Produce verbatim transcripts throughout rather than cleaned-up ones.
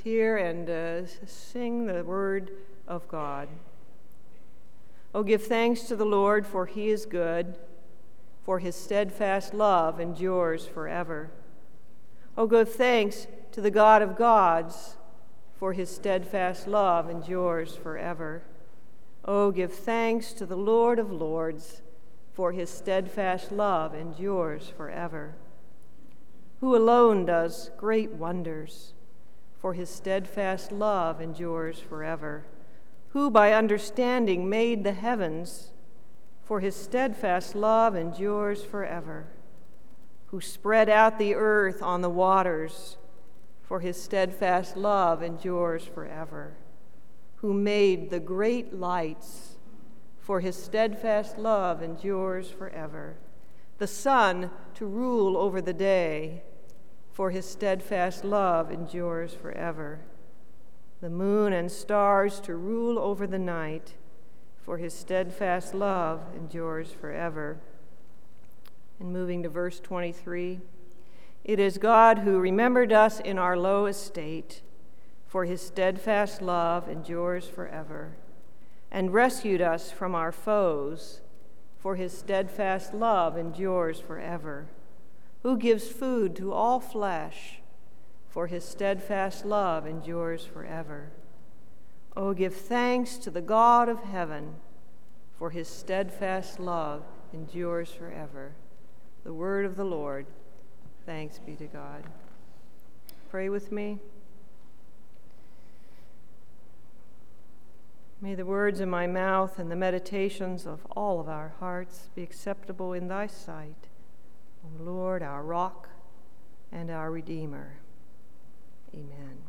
hear and uh, sing the word of God. Oh, give thanks to the Lord, for he is good, for his steadfast love endures forever. Oh, give thanks to the God of gods, for his steadfast love endures forever. Oh, give thanks to the Lord of lords, for his steadfast love endures forever. Who alone does great wonders, for his steadfast love endures forever. Who by understanding made the heavens, for his steadfast love endures forever. Who spread out the earth on the waters, for his steadfast love endures forever. Who made the great lights, for his steadfast love endures forever. The sun to rule over the day, for his steadfast love endures forever. The moon and stars to rule over the night, for his steadfast love endures forever. And moving to verse twenty-three, it is God who remembered us in our low estate, for his steadfast love endures forever, and rescued us from our foes, for his steadfast love endures forever. Who gives food to all flesh, for his steadfast love endures forever. Oh, give thanks to the God of heaven, for his steadfast love endures forever. The word of the Lord. Thanks be to God. Pray with me. May the words of my mouth and the meditations of all of our hearts be acceptable in thy sight, O Lord, our rock and our Redeemer. Amen.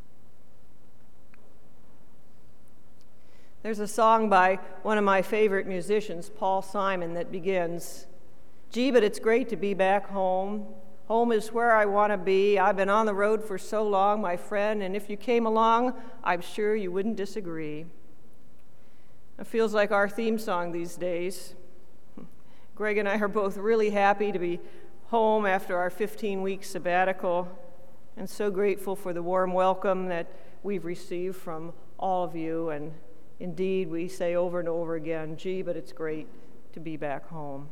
There's a song by one of my favorite musicians, Paul Simon, that begins, "Gee, but it's great to be back home. Home is where I want to be. I've been on the road for so long, my friend, and if you came along, I'm sure you wouldn't disagree." It feels like our theme song these days. Greg and I are both really happy to be home after our fifteen-week sabbatical, and so grateful for the warm welcome that we've received from all of you. And indeed, we say over and over again, gee, but it's great to be back home.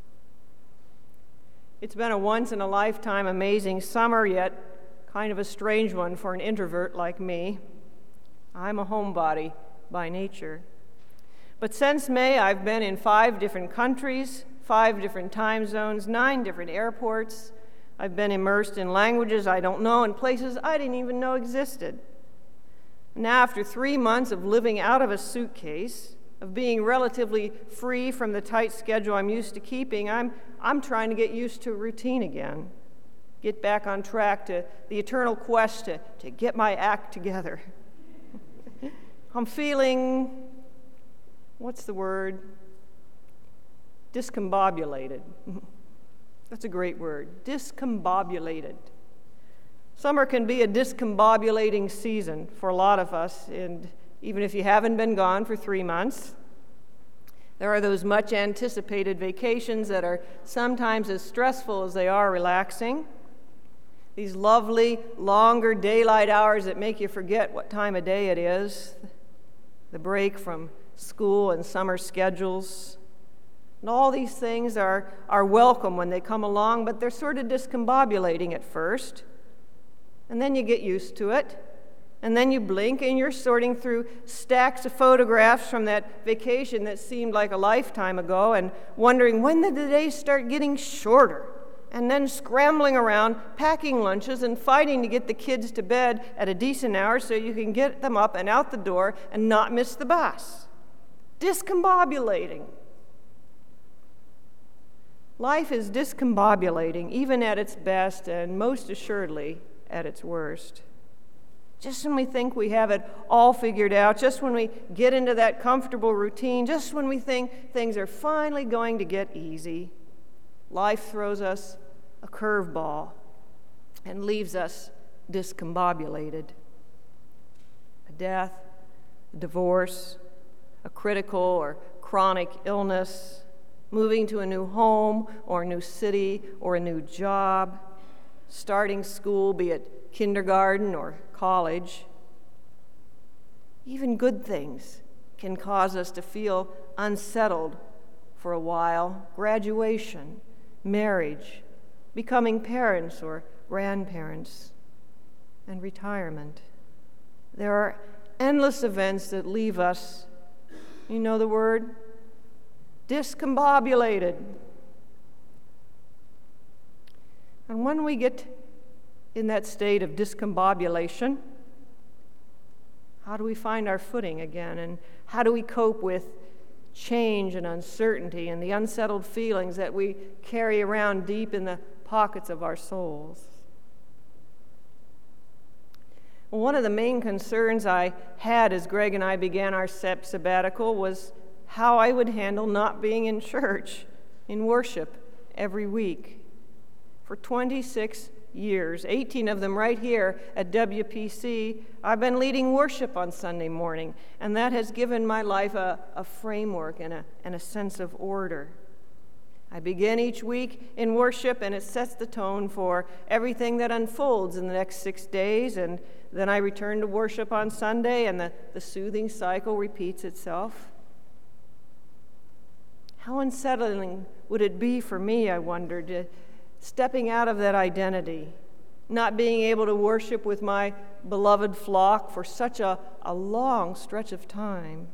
It's been a once-in-a-lifetime amazing summer, yet kind of a strange one for an introvert like me. I'm a homebody by nature. But since May, I've been in five different countries, five different time zones, nine different airports. I've been immersed in languages I don't know and places I didn't even know existed. Now, after three months of living out of a suitcase, of being relatively free from the tight schedule I'm used to keeping, I'm, I'm trying to get used to routine again, get back on track to the eternal quest to, to get my act together. I'm feeling, what's the word? Discombobulated. That's a great word, discombobulated. Summer can be a discombobulating season for a lot of us, and even if you haven't been gone for three months, there are those much anticipated vacations that are sometimes as stressful as they are relaxing. These lovely, longer daylight hours that make you forget what time of day it is, the break from school and summer schedules. And all these things are, are welcome when they come along, but they're sort of discombobulating at first. And then you get used to it. And then you blink and you're sorting through stacks of photographs from that vacation that seemed like a lifetime ago and wondering when did the days start getting shorter? And then scrambling around, packing lunches and fighting to get the kids to bed at a decent hour so you can get them up and out the door and not miss the bus. Discombobulating. Life is discombobulating, even at its best and most assuredly at its worst. Just when we think we have it all figured out, just when we get into that comfortable routine, just when we think things are finally going to get easy, life throws us a curveball and leaves us discombobulated. A death, a divorce, a critical or chronic illness, moving to a new home or a new city or a new job, starting school, be it kindergarten or college. Even good things can cause us to feel unsettled for a while. Graduation, marriage, becoming parents or grandparents, and retirement. There are endless events that leave us, you know the word, discombobulated. And when we get in that state of discombobulation, how do we find our footing again? And how do we cope with change and uncertainty and the unsettled feelings that we carry around deep in the pockets of our souls? Well, one of the main concerns I had as Greg and I began our sabbatical was how I would handle not being in church, in worship, every week. For twenty-six years, eighteen of them right here at W P C, I've been leading worship on Sunday morning, and that has given my life a, a framework and a, and a sense of order. I begin each week in worship, and it sets the tone for everything that unfolds in the next six days, and then I return to worship on Sunday, and the, the soothing cycle repeats itself. How unsettling would it be for me, I wondered, to, stepping out of that identity, not being able to worship with my beloved flock for such a, a long stretch of time?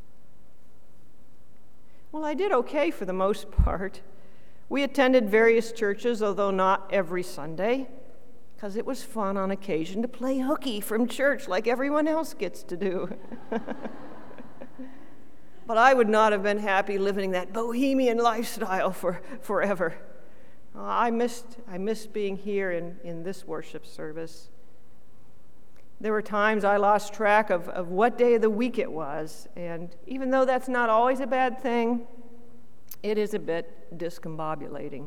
Well, I did okay for the most part. We attended various churches, although not every Sunday, because it was fun on occasion to play hooky from church like everyone else gets to do. But I would not have been happy living that bohemian lifestyle for forever. I missed, I missed being here in, in this worship service. There were times I lost track of, of what day of the week it was, and even though that's not always a bad thing, it is a bit discombobulating.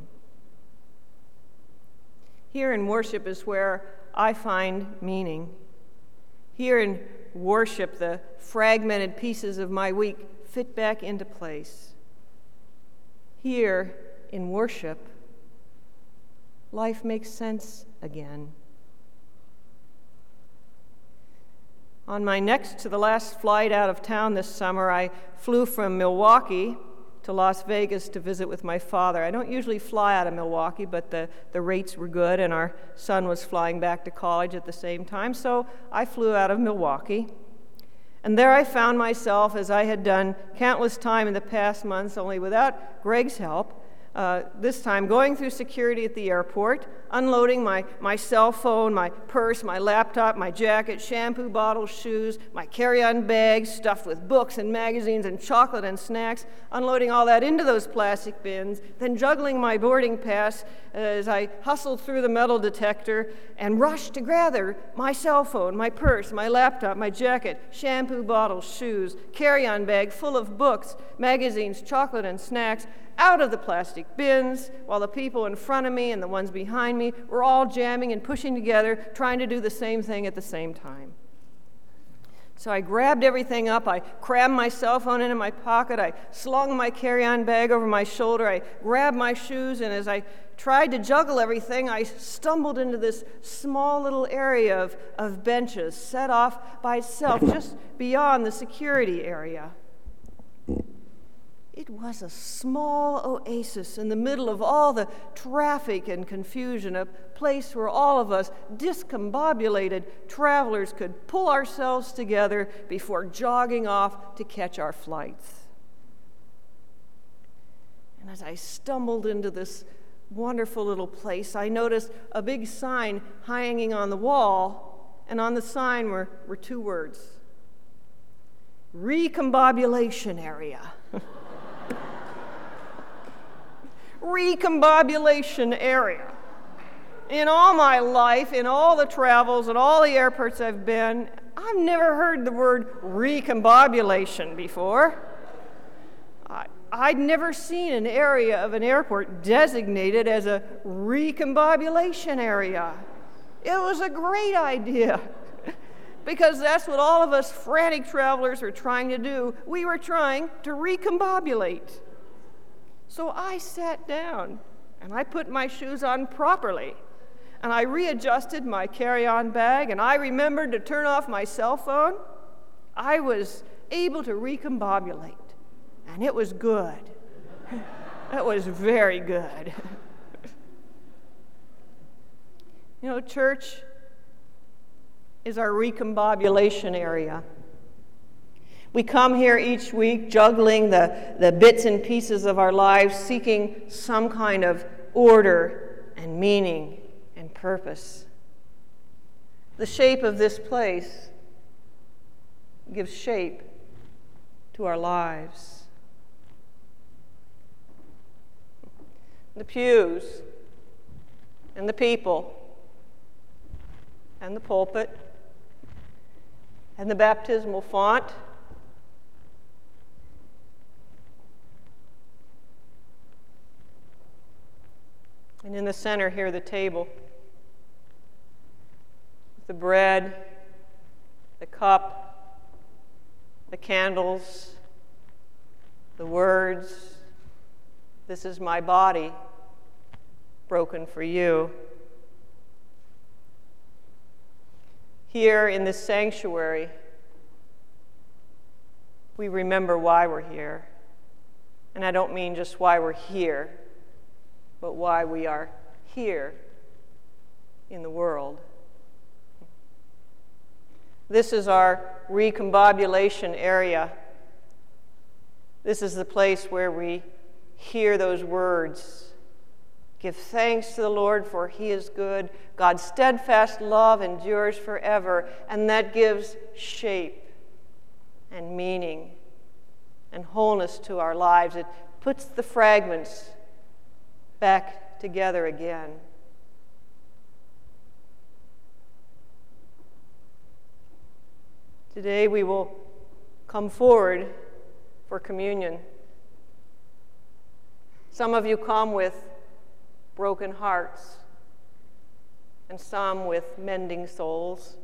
Here in worship is where I find meaning. Here in worship, the fragmented pieces of my week fit back into place. Here in worship, life makes sense again. On my next to the last flight out of town this summer, I flew from Milwaukee to Las Vegas to visit with my father. I don't usually fly out of Milwaukee, but the, the rates were good, and our son was flying back to college at the same time, so I flew out of Milwaukee. And there I found myself, as I had done countless time in the past months, only without Greg's help, Uh, this time going through security at the airport, unloading my, my cell phone, my purse, my laptop, my jacket, shampoo bottles, shoes, my carry-on bag stuffed with books and magazines and chocolate and snacks, unloading all that into those plastic bins, then juggling my boarding pass as I hustled through the metal detector and rushed to gather my cell phone, my purse, my laptop, my jacket, shampoo bottles, shoes, carry-on bag full of books, magazines, chocolate and snacks, out of the plastic bins, while the people in front of me and the ones behind me were all jamming and pushing together, trying to do the same thing at the same time. So I grabbed everything up, I crammed my cell phone into my pocket, I slung my carry-on bag over my shoulder, I grabbed my shoes, and as I tried to juggle everything, I stumbled into this small little area of, of benches set off by itself just beyond the security area. It was a small oasis in the middle of all the traffic and confusion, a place where all of us discombobulated travelers could pull ourselves together before jogging off to catch our flights. And as I stumbled into this wonderful little place, I noticed a big sign hanging on the wall, and on the sign were, were two words: Recombobulation Area. Recombobulation area. In all my life, in all the travels, at all the airports I've been, I've never heard the word recombobulation before. I, I'd never seen an area of an airport designated as a recombobulation area. It was a great idea, because that's what all of us frantic travelers are trying to do. We were trying to recombobulate. So I sat down, and I put my shoes on properly, and I readjusted my carry-on bag, and I remembered to turn off my cell phone, I was able to recombobulate, and it was good. It was very good. You know, church is our recombobulation area. We come here each week juggling the, the bits and pieces of our lives, seeking some kind of order and meaning and purpose. The shape of this place gives shape to our lives. The pews and the people and the pulpit and the baptismal font and in the center here the table with the bread, the cup, the candles, the words, "This is my body, broken for you." Here in this sanctuary, we remember why we're here. And I don't mean just why we're here, but why we are here in the world. This is our recombobulation area. This is the place where we hear those words. Give thanks to the Lord, for he is good. God's steadfast love endures forever, and that gives shape and meaning and wholeness to our lives. It puts the fragments back together again. Today we will come forward for communion. Some of you come with broken hearts, and some with mending souls.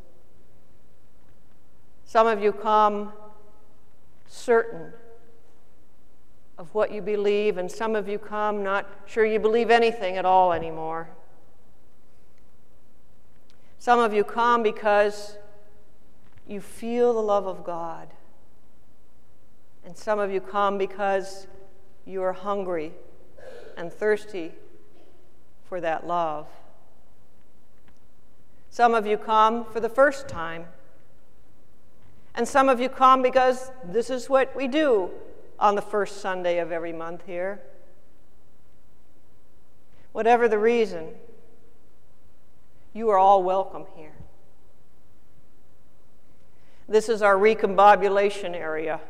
Some of you come certain of what you believe, and some of you come not sure you believe anything at all anymore. Some of you come because you feel the love of God, and some of you come because you are hungry and thirsty for that love. Some of you come for the first time, and some of you come because this is what we do on the first Sunday of every month here. Whatever the reason, you are all welcome here. This is our recombobulation area.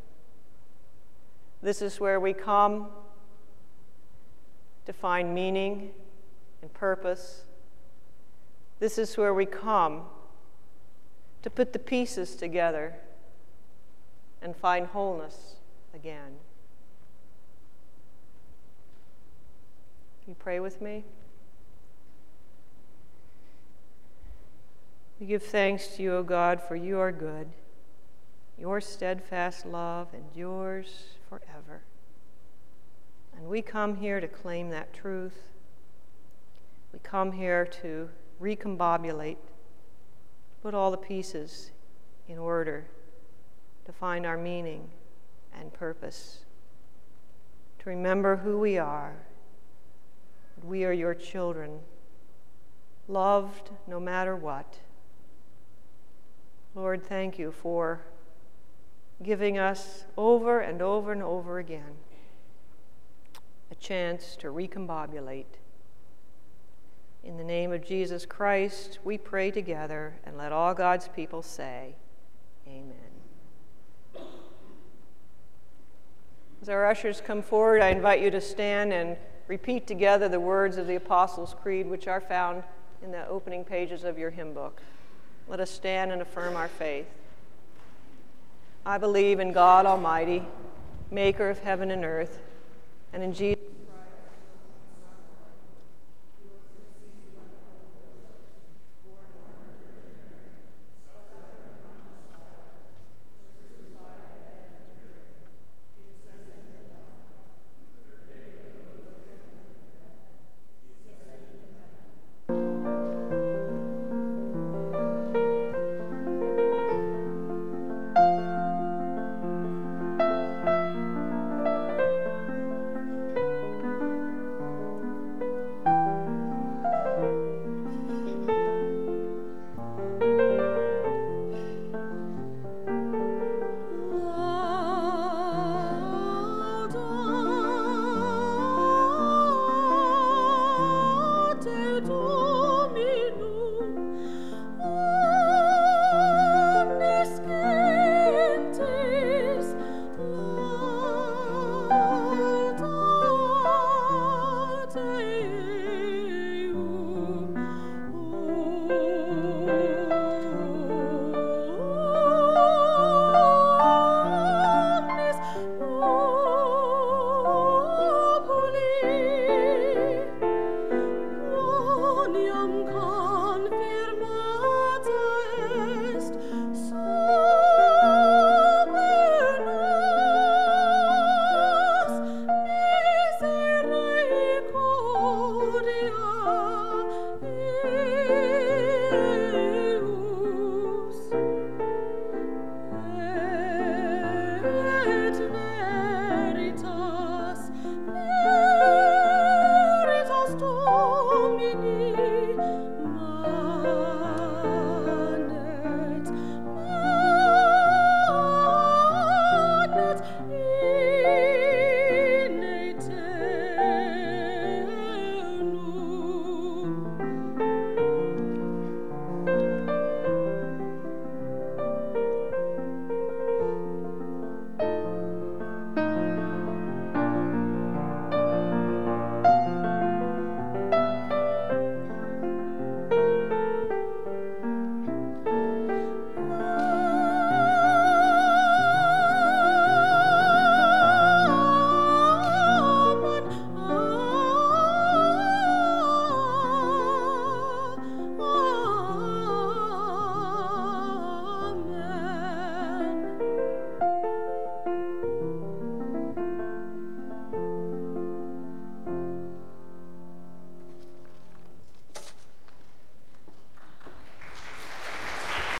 This is where we come to find meaning and purpose. This is where we come to put the pieces together and find wholeness again. Can you pray with me? We give thanks to you, O God, for you are good. Your steadfast love endures forever. And we come here to claim that truth. We come here to recombobulate, put all the pieces in order, to find our meaning and purpose, to remember who we are. We are your children, loved no matter what. Lord, thank you for giving us over and over and over again a chance to recombobulate. In the name of Jesus Christ, we pray together, and let all God's people say, Amen. As our ushers come forward, I invite you to stand and repeat together the words of the Apostles' Creed, which are found in the opening pages of your hymn book. Let us stand and affirm our faith. I believe in God Almighty, maker of heaven and earth, and in Jesus